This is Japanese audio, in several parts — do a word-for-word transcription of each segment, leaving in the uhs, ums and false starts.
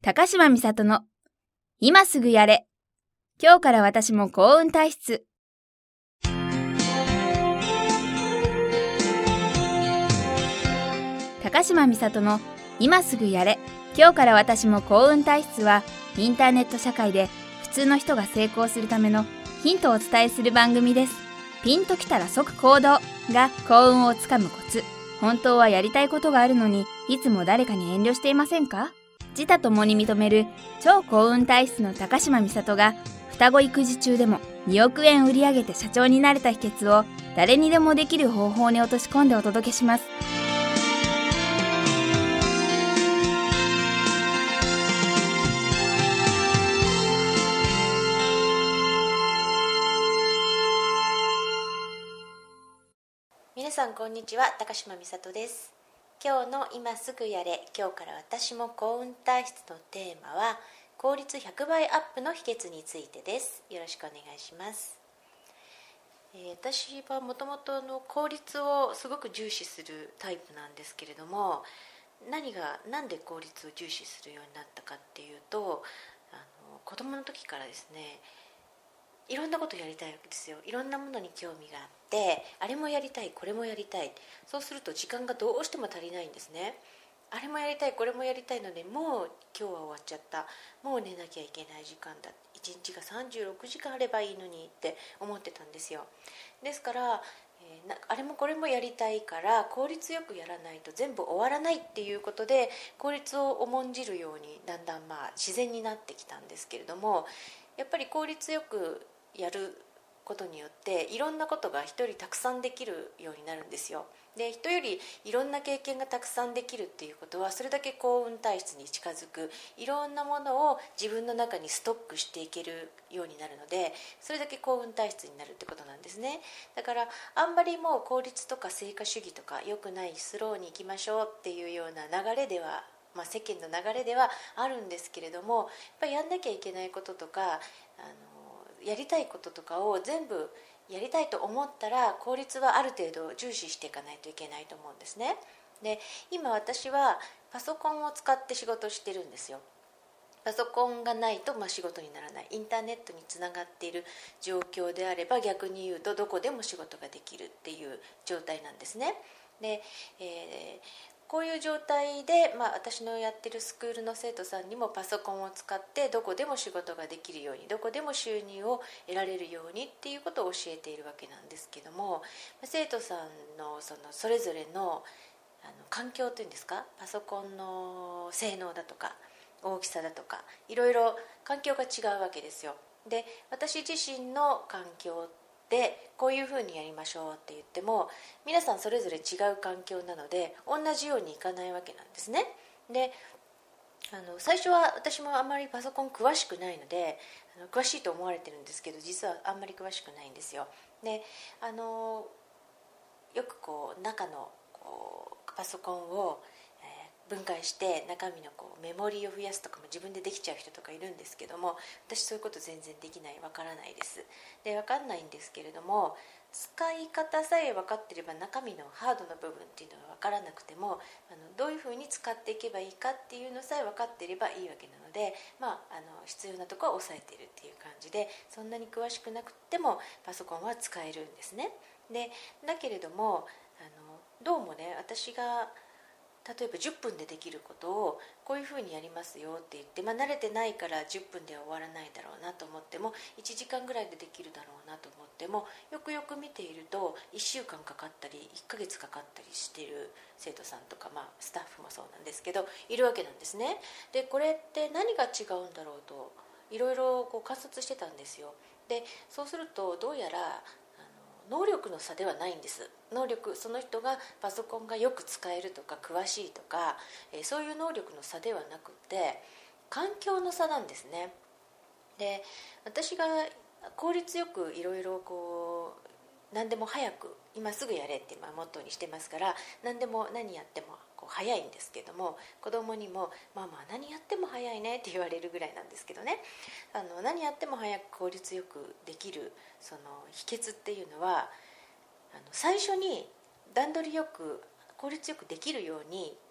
高島美里の今すぐやれ。今日から私も幸運体質。高島美里の今すぐやれ。今日から私も幸運体質は、インターネット社会で普通の人が成功するためのヒントをお伝えする番組です。ピンときたら即行動が幸運をつかむコツ。本当はやりたいことがあるのに、いつも誰かに遠慮していませんか？自他ともに認める超幸運体質の高島美里が、双子育児中でもにおくえん売り上げて社長になれた秘訣を誰にでもできる方法に落とし込んでお届けします。 皆さんこんにちは、高島美里です。今日の今すぐやれ、今日から私も幸運体質のテーマは、効率ひゃくばいアップの秘訣についてです。よろしくお願いします。えー、私はもともとの効率をすごく重視するタイプなんですけれども、何が何で効率を重視するようになったかっていうと、あの子供の時からですね、いろんなことやりたいわけですよ。いろんなものに興味があって、あれもやりたい、これもやりたい。そうすると時間がどうしても足りないんですね。あれもやりたい、これもやりたいので、もう今日は終わっちゃった、もう寝なきゃいけない時間だ、いちにちがさんじゅうろくじかんあればいいのにって思ってたんですよ。ですから、えー、なあれもこれもやりたいから効率よくやらないと全部終わらないっていうことで、効率を重んじるようにだんだんまあ自然になってきたんですけれども、やっぱり効率よくやることによっていろんなことが人よりたくさんできるようになるんですよ。で、人よりいろんな経験がたくさんできるっていうことは、それだけ幸運体質に近づく、いろんなものを自分の中にストックしていけるようになるので、それだけ幸運体質になるってことなんですね。だからあんまりもう効率とか成果主義とか良くない、スローに行きましょうっていうような流れでは、まあ、世間の流れではあるんですけれども、やっぱりやんなきゃいけないこととか、あのやりたいこととかを全部やりたいと思ったら、効率はある程度重視していかないといけないと思うんですね。で、今私はパソコンを使って仕事してるんですよ。パソコンがないとまあ仕事にならない、インターネットにつながっている状況であれば、逆に言うとどこでも仕事ができるっていう状態なんですね。で、えーこういう状態で、まあ、私のやってるスクールの生徒さんにもパソコンを使ってどこでも仕事ができるように、どこでも収入を得られるようにっていうことを教えているわけなんですけども、生徒さんのそのそれぞれのあの環境というんですか、パソコンの性能だとか大きさだとか、いろいろ環境が違うわけですよ。で、私自身の環境でこういうふうにやりましょうって言っても、皆さんそれぞれ違う環境なので同じようにいかないわけなんですね。で、あの最初は私もあんまりパソコン詳しくないので、あの詳しいと思われてるんですけど、実はあんまり詳しくないんですよ。で、あのよくこう中のこうパソコンを分解して中身のこうメモリーを増やすとかも自分でできちゃう人とかいるんですけども、私そういうこと全然できない、わからないです。で、わかんないんですけれども、使い方さえ分かっていれば中身のハードな部分っていうのは分からなくても、あのどういうふうに使っていけばいいかっていうのさえ分かっていればいいわけなので、まあ、あの必要なところは押さえているっていう感じで、そんなに詳しくなくてもパソコンは使えるんですね。でだけれども、あのどうもね、私が例えばじゅっぷんでできることをこういうふうにやりますよって言って、まあ、慣れてないからじゅっぷんでは終わらないだろうなと思っても、いちじかんぐらいでできるだろうなと思っても、よくよく見ているといっしゅうかんかかったりいっかげつかかったりしている生徒さんとか、まあ、スタッフもそうなんですけどいるわけなんですね。で、これって何が違うんだろうといろいろこう観察してたんですよ。で、そうするとどうやら能力の差ではないんです。能力、その人がパソコンがよく使えるとか詳しいとか、えー、そういう能力の差ではなくて環境の差なんですね。で、私が効率よくいろいろこう何でも早く今すぐやれってまあモットーにしてますから、何でも何やってもこう早いんですけども、子供にもまあまあ何やっても早いねって言われるぐらいなんですけどね、あの何やっても早く効率よくできるその秘訣っていうのは、あの最初に段取りよく効率よくできるように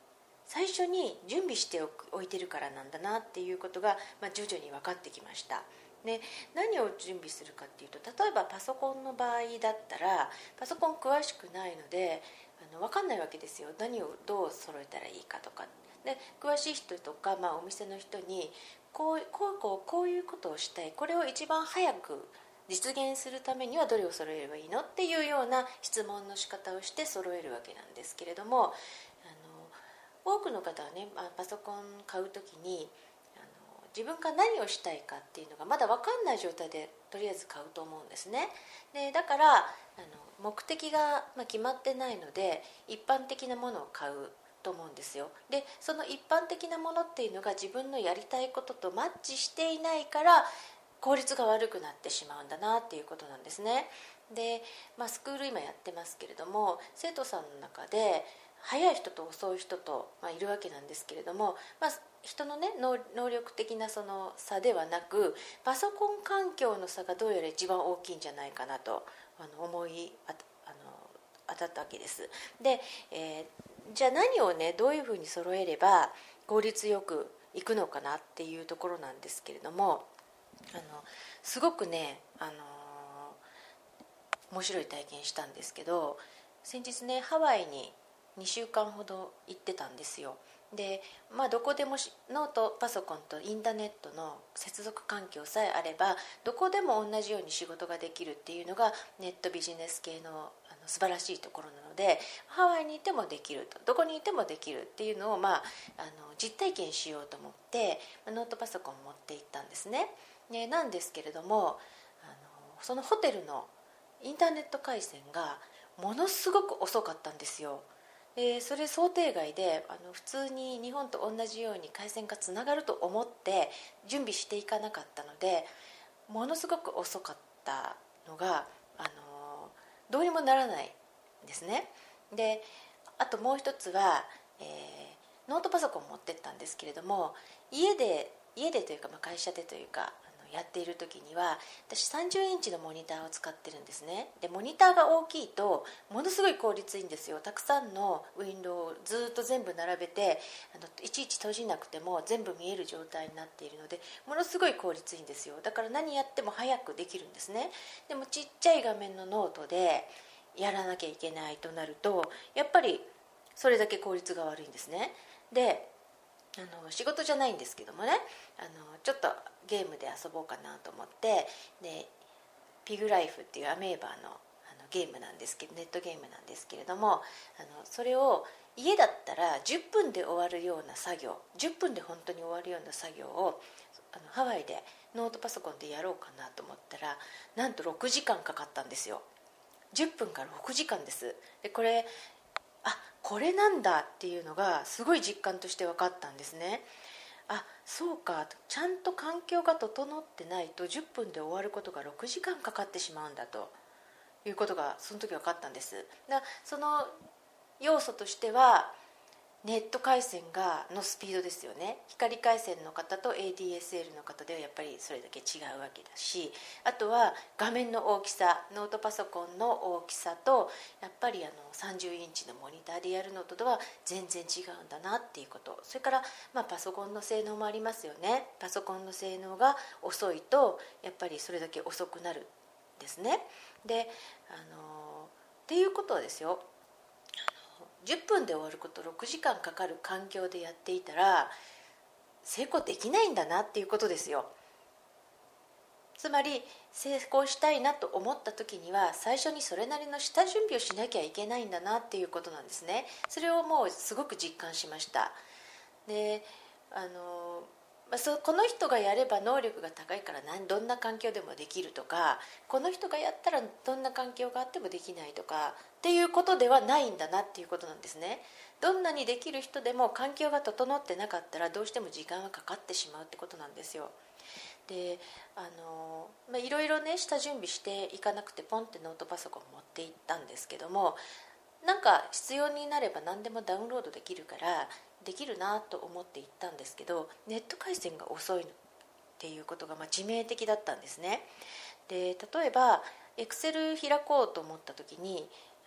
最初に準備しておいてるからなんだなっていうことが、まあ、徐々に分かってきました。で、何を準備するかっていうと、例えばパソコンの場合だったらパソコン詳しくないのであの分かんないわけですよ。何をどう揃えたらいいかとかで、詳しい人とか、まあ、お店の人にこうこうこうこういうことをしたい、これを一番早く実現するためにはどれを揃えればいいのっていうような質問の仕方をして揃えるわけなんですけれども、あの多くの方はね、まあ、パソコン買うときにあの自分が何をしたいかっていうのがまだ分かんない状態でとりあえず買うと思うんですね。でだからあの目的が、まあ、決まってないので一般的なものを買うと思うんですよ。でその一般的なものっていうのが自分のやりたいこととマッチしていないから効率が悪くなってしまうんだなっていうことなんですね。で、まあ、スクール今やってますけれども、生徒さんの中で早い人と遅い人と、まあ、いるわけなんですけれども、まあ、人のね能力的なその差ではなくパソコン環境の差がどうやら一番大きいんじゃないかなとあの思いああの当たったわけです。で、えー、じゃあ何をねどういうふうに揃えれば効率よくいくのかなっていうところなんですけれども、あのすごくね、あのー、面白い体験したんですけど、先日ねハワイににしゅうかんほど行ってたんですよ。で、まあ、どこでもノートパソコンとインターネットの接続環境さえあればどこでも同じように仕事ができるっていうのがネットビジネス系のあの素晴らしいところなので、ハワイにいてもできると、どこにいてもできるっていうのを、まあ、あの実体験しようと思ってノートパソコンを持って行ったんですね。でなんですけれども、あのそのホテルのインターネット回線がものすごく遅かったんですよ。でそれ想定外で、あの普通に日本と同じように回線がつながると思って準備していかなかったので、ものすごく遅かったのがあのどうにもならないんですね。であともう一つは、えー、ノートパソコンを持ってったんですけれども、家で家でというか、まあ、会社でというかやっている時には私さんじゅうインチのモニターを使ってるんですね。でモニターが大きいとものすごい効率いいんですよ。たくさんのウィンドウをずっと全部並べてあのいちいち閉じなくても全部見える状態になっているのでものすごい効率いいんですよ。だから何やっても早くできるんですね。でもちっちゃい画面のノートでやらなきゃいけないとなるとやっぱりそれだけ効率が悪いんですね。であの仕事じゃないんですけどもね、あのちょっとゲームで遊ぼうかなと思ってでピグライフっていうアメーバーのあのゲームなんですけどネットゲームなんですけれども、あのそれを家だったらじゅっぷんで終わるような作業じゅっぷんで本当に終わるような作業をあのハワイでノートパソコンでやろうかなと思ったらなんとろくじかんかかったんですよ。じゅっぷんからろくじかんです。でこれあこれなんだっていうのがすごい実感として分かったんですね。あそうか、ちゃんと環境が整ってないとじゅっぷんで終わることがろくじかんかかってしまうんだということがその時分かったんです。だその要素としてはネット回線がのスピードですよね。光回線の方と エーディーエスエル の方ではやっぱりそれだけ違うわけだし、あとは画面の大きさ、ノートパソコンの大きさとやっぱりあのさんじゅうインチのモニターでやるのとでは全然違うんだなっていうこと。それから、まあ、パソコンの性能もありますよね。パソコンの性能が遅いとやっぱりそれだけ遅くなるんですね。であのっていうことはですよ、じゅっぷんで終わることろくじかんかかる環境でやっていたら成功できないんだなっていうことですよ。つまり成功したいなと思った時には最初にそれなりの下準備をしなきゃいけないんだなっていうことなんですね。それをもうすごく実感しました。であのこの人がやれば能力が高いから何どんな環境でもできるとか、この人がやったらどんな環境があってもできないとかっていうことではないんだなっていうことなんですね。どんなにできる人でも環境が整ってなかったらどうしても時間がかかってしまうってことなんですよ。であの、まあ、いろいろね下準備していかなくてポンってノートパソコン持っていったんですけども、なんか必要になれば何でもダウンロードできるからできるなと思って行ったんですけど、ネット回線が遅いっていうことがまあ致命的だったんですね。で例えばエクセル開こうと思った時にあ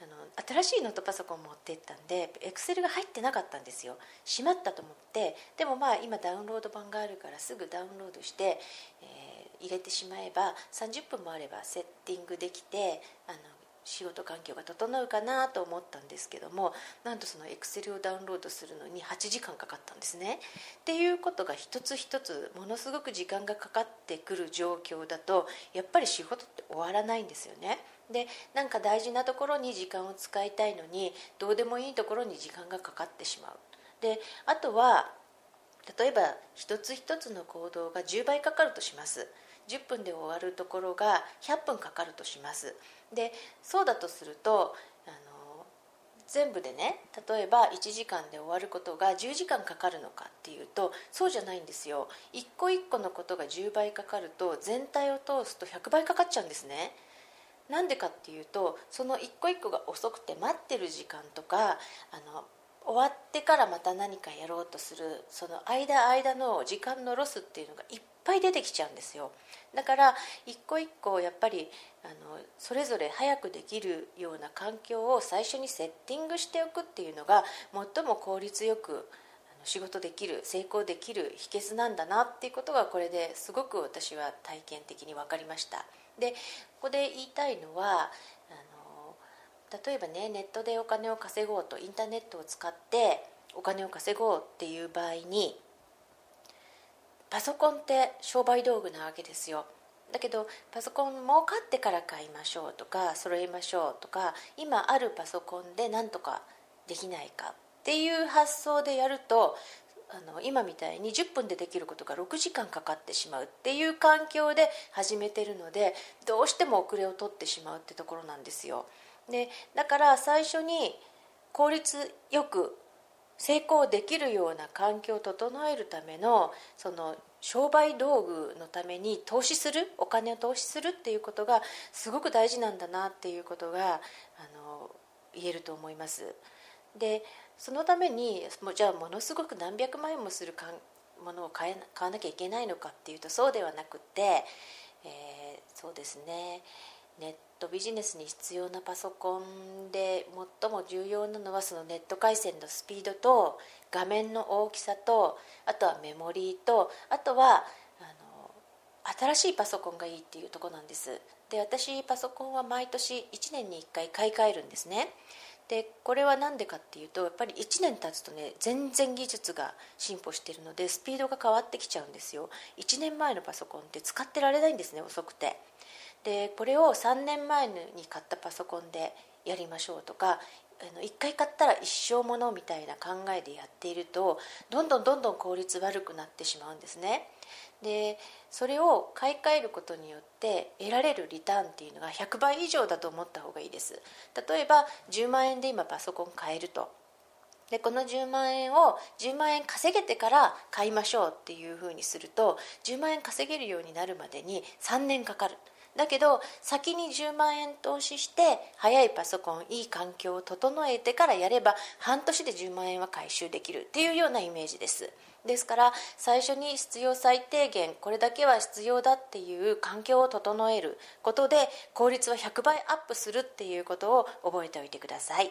あの新しいノートパソコン持ってったんで Excel が入ってなかったんですよ。しまったと思って、でもまあ今ダウンロード版があるからすぐダウンロードして、えー、入れてしまえばさんじゅっぷんもあればセッティングできて、あの仕事環境が整うかなと思ったんですけども、なんとその Excel をダウンロードするのにはちじかんかかったんですね。っていうことが一つ一つものすごく時間がかかってくる状況だと、やっぱり仕事って終わらないんですよね。で、なんか大事なところに時間を使いたいのに、どうでもいいところに時間がかかってしまう。で、あとは例えば一つ一つの行動がじゅうばいかかるとします。じゅっぷんで終わるところがひゃっぷんかかるとします。で、そうだとするとあの全部でね、例えばいちじかんで終わることがじゅうじかんかかるのかっていうと、そうじゃないんですよ。一個一個のことがじゅうばいかかると、全体を通すとひゃくばいかかっちゃうんですね。なんでかっていうと、その一個一個が遅くて待ってる時間とか、あの終わってからまた何かやろうとするその間間の時間のロスっていうのがいっぱい出てきちゃうんですよ。だから一個一個やっぱりあのそれぞれ早くできるような環境を最初にセッティングしておくっていうのが最も効率よくあの仕事できる、成功できる秘訣なんだなっていうことが、これですごく私は体験的に分かりました。で、ここで言いたいのは、あの例えばね、ネットでお金を稼ごうと、インターネットを使ってお金を稼ごうっていう場合に、パソコンって商売道具なわけですよ。だけどパソコン儲かってから買いましょうとか揃えましょうとか、今あるパソコンで何とかできないかっていう発想でやると、あの今みたいにじゅっぷんでできることがろくじかんかかってしまうっていう環境で始めてるので、どうしても遅れを取ってしまうってところなんですよ。で、だから最初に効率よく成功できるような環境を整えるためのその商売道具のために投資する、お金を投資するっていうことがすごく大事なんだなっていうことがあの言えると思います。で、そのためにもうじゃあものすごく何百万円もするものを買え、買わなきゃいけないのかっていうと、そうではなくて、えー、そうですね、ネットビジネスに必要なパソコンで最も重要なのは、そのネット回線のスピードと画面の大きさと、あとはメモリーと、あとはあの新しいパソコンがいいっていうところなんです。で、私パソコンは毎年いちねんにいっかい買い替えるんですね。で、これは何でかっていうと、やっぱりいちねん経つとね、全然技術が進歩しているのでスピードが変わってきちゃうんですよ。いちねんまえのパソコンって使ってられないんですね、遅くて。で、これをさんねんまえに買ったパソコンでやりましょうとか、あのいっかい買ったら一生ものみたいな考えでやっていると、どんどんどんどん効率悪くなってしまうんですね。で、それを買い替えることによって得られるリターンっていうのがひゃくばい以上だと思った方がいいです。例えばじゅうまんえんで今パソコン買えると。で、このじゅうまんえんをじゅうまんえん稼げてから買いましょうっていうふうにすると、じゅうまんえん稼げるようになるまでにさんねんかかる。だけど先にじゅうまんえん投資して早いパソコン、いい環境を整えてからやれば半年でじゅうまんえんは回収できるっていうようなイメージです。ですから最初に必要最低限、これだけは必要だっていう環境を整えることで効率はひゃくばいアップするっていうことを覚えておいてください。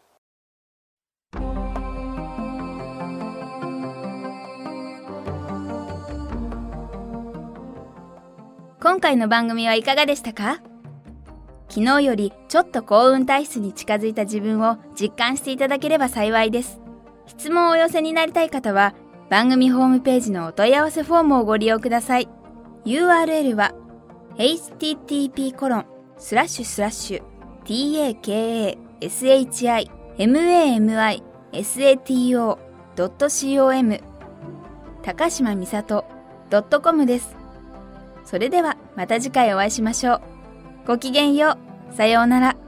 今回の番組はいかがでしたか？昨日よりちょっと幸運体質に近づいた自分を実感していただければ幸いです。質問をお寄せになりたい方は番組ホームページのお問い合わせフォームをご利用ください。 ユーアールエル は エイチティーティーピーコロンスラッシュスラッシュタカシマミサトドットコム です。それではまた次回お会いしましょう。ごきげんよう。さようなら。